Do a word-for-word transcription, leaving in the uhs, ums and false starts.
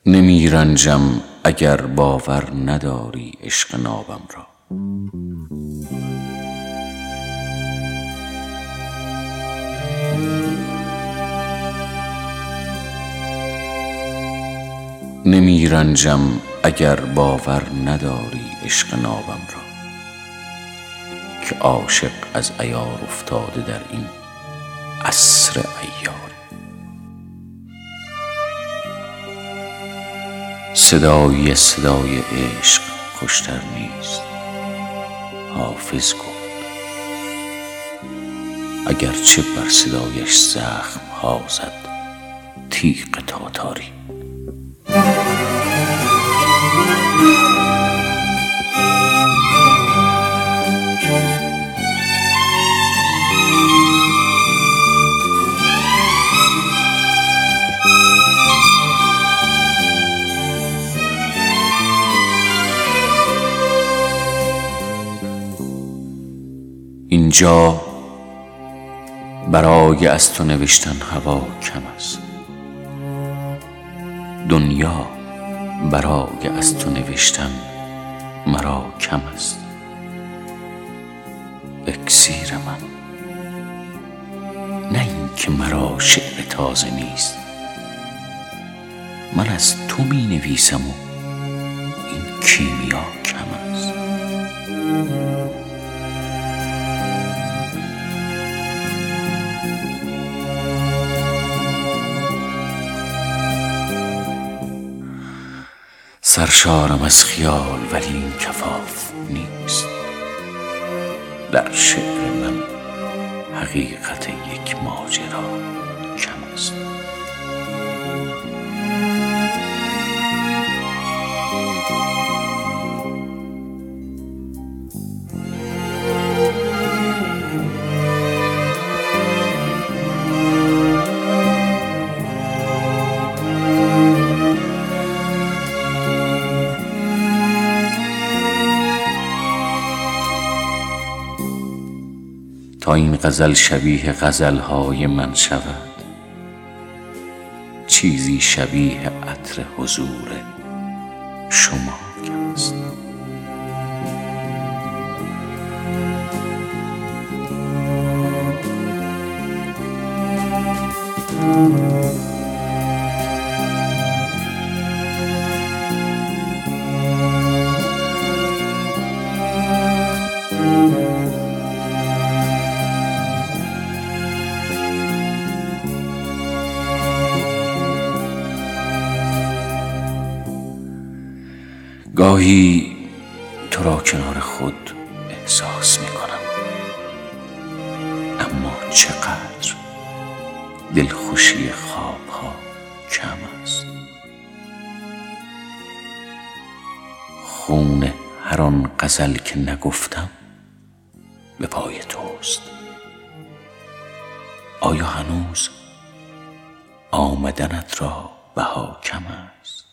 نمی رنجم اگر باور نداری عشق نابم را. نمی رنجم اگر باور نداری عشق نابم را، که عاشق از عیار افتاده در این عصر عیار. صدایی صدای عشق خوشتر نیست، حافظ گفت، اگرچه بر صدایش زخم ها زد تیغ تاتاری. اینجا برای از تو نوشتن هوا کم است، دنیا برای از تو نوشتن مرا کم است. اکسیر من، نه این که مرا شعر تازه نیست، من از تو می نویسم و این کیمیا کم است. سرشارم از خیال ولی این کفاف نیست، در شعر من حقیقت یک ماجرا کم است. تا این غزل شبیه غزلهای من شود، چیزی شبیه عطر حضور شما کم است. گاهی تو را کنار خود احساس می کنم، اما چقدر دلخوشی خواب ها کم است. خون هر آن غزل که نگفتم به پای توست. آیا هنوز آمدنت را بها کم است؟